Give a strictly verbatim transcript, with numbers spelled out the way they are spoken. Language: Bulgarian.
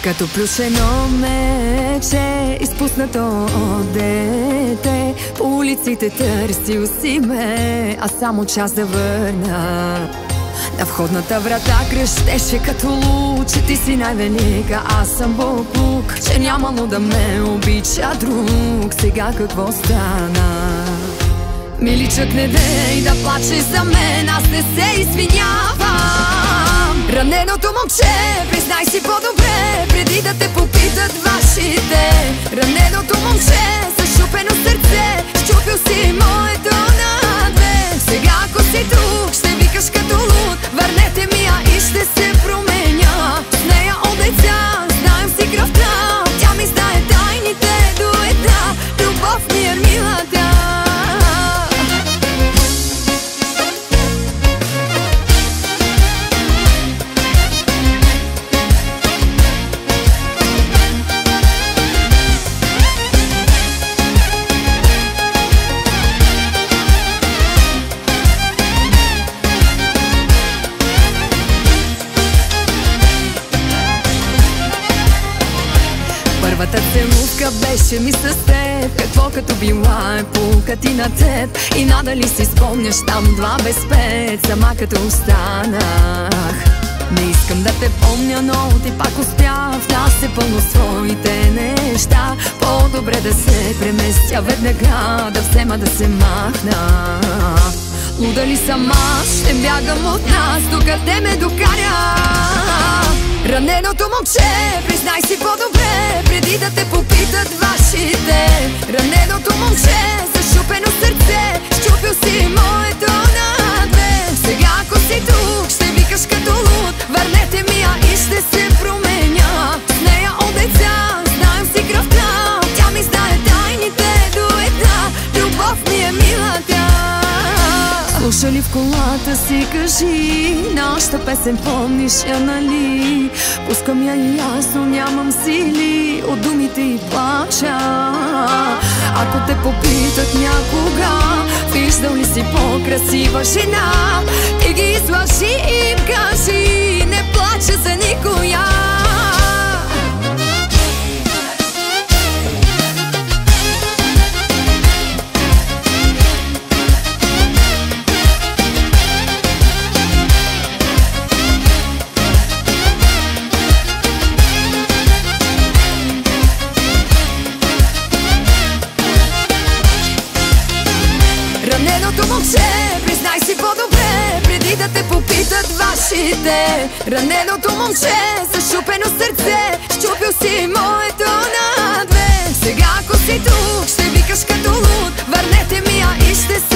Като плюшено мече, изпуснато от дете, по улиците търсил си ме, а само час да върна. На входната врата крещеше като луч, че ти си най-велика, аз съм буклук, че нямало да ме обича друг. Сега какво стана? Миличък, не дей да плачеш за мен, аз не се извинявам. Раненото момче, признай си по-добре, преди да те попитат вашите. Раненото момче, зашупено сърце, щупил си моето на две. Сега ако си тук, ще викаш като луд, върнете ми я и ще се променя. С нея от деца, знаем си кръвта, тя ми знае тайните до една. Любов ми е милата. Първата целувка беше ми с теб, какво като била е пулка ти на теб. И надали си спомняш там два без пет, сама като останах. Не искам да те помня, но ти пак успях да се пълно с твоите неща. По-добре да се преместя веднага, да взема да се махна. Луда ли съм аз, ще бягам от нас, докъде ме докаря. Раненото момче, признай си по-добре, преди да те попитат вашите. Раненото момче, зашупено сърце, щупил си моето на две. Сега ако си тук, ще викаш като луд, върнете ми я и ще се променя. С нея от деца, знаем си кръвта, тя ми знае тайните до една. Любов ми е милата. Слуша ли в колата си, кажи, нашата песен помниш я, нали? Пускам я и ясно, нямам сили от думите и плача. Ако те попитат някога, виждал ли си по-красива жена, ти ги излъжи и им кажи, не плача за никоя. Раненото момче, признай си по-добре, преди да те попитат вашите. Раненото момче, зашупено сърце, щупил си моето на две. Сега ако си тук, ще викаш като луд, върнете ми я и ще се